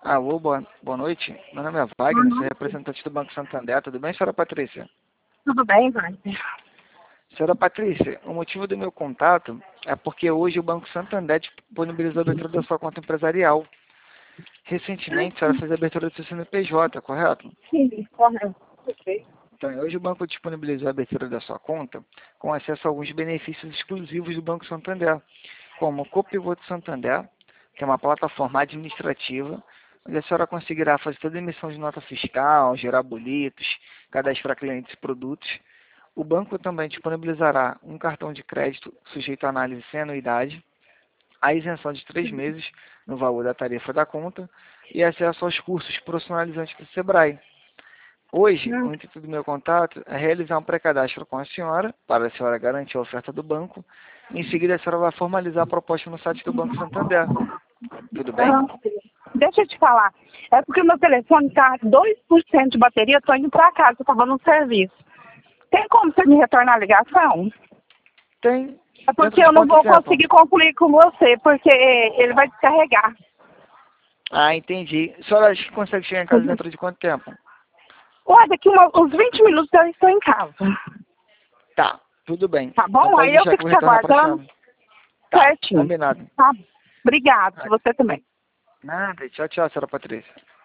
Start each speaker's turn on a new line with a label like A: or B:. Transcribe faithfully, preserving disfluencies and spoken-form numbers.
A: Alô, boa, boa noite. Meu nome é Wagner, sou representante do Banco Santander. Tudo bem, senhora Patrícia?
B: Tudo bem, Wagner?
A: Senhora Patrícia, o motivo do meu contato é porque hoje o Banco Santander disponibilizou a abertura da sua conta empresarial. Recentemente, a senhora fez a abertura do seu C N P J, correto?
B: Sim, correto. Ok.
A: Então, hoje o banco disponibilizou a abertura da sua conta com acesso a alguns benefícios exclusivos do Banco Santander, como o Copilot Santander, que é uma plataforma administrativa, onde a senhora conseguirá fazer toda a emissão de nota fiscal, gerar boletos, cadastrar clientes e produtos. O banco também disponibilizará um cartão de crédito sujeito à análise sem anuidade, a isenção de três meses no valor da tarifa da conta e acesso aos cursos profissionalizantes do Sebrae. Hoje, o intuito do meu contato é realizar um pré-cadastro com a senhora, para a senhora garantir a oferta do banco. Em seguida, a senhora vai formalizar a proposta no site do Banco Santander. Tudo bem?
B: Ah, deixa eu te falar. É porque meu telefone está dois por cento de bateria, estou indo para casa, eu estava no serviço. Tem como você me retornar a ligação?
A: Tem.
B: É porque
A: Dentro de
B: eu não
A: quanto
B: vou
A: tempo?
B: conseguir concluir com você, porque ele vai descarregar.
A: Ah, entendi. A senhora acha que consegue chegar em casa dentro de quanto tempo?
B: Ué, daqui uma, uns vinte minutos eu estou em casa.
A: Tá, tudo bem.
B: Tá bom?
A: Então pode
B: Aí eu
A: deixar que
B: fico
A: eu
B: te
A: retorno para a
B: aguardando.
A: senhora. Tá,
B: Certinho.
A: combinado.
B: Tá. Obrigado. Você também.
A: Nada, tchau, tchau, senhora Patrícia.